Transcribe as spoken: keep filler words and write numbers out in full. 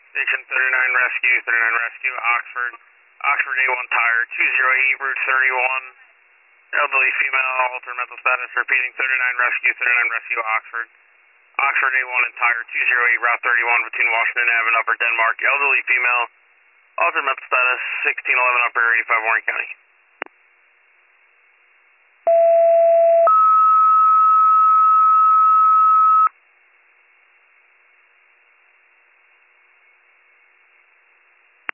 Station thirty-nine Rescue, thirty-nine Rescue, Oxford. Oxford A one Tire, two zero eight, Route thirty-one. Elderly female, altered mental status, repeating thirty-nine Rescue, thirty-nine Rescue, Oxford. Oxford A one and Tire, two zero eight, Route thirty-one between Washington Avenue and Upper Denmark. Elderly female, altered mental status, sixteen eleven Upper eighty-five, Warren County.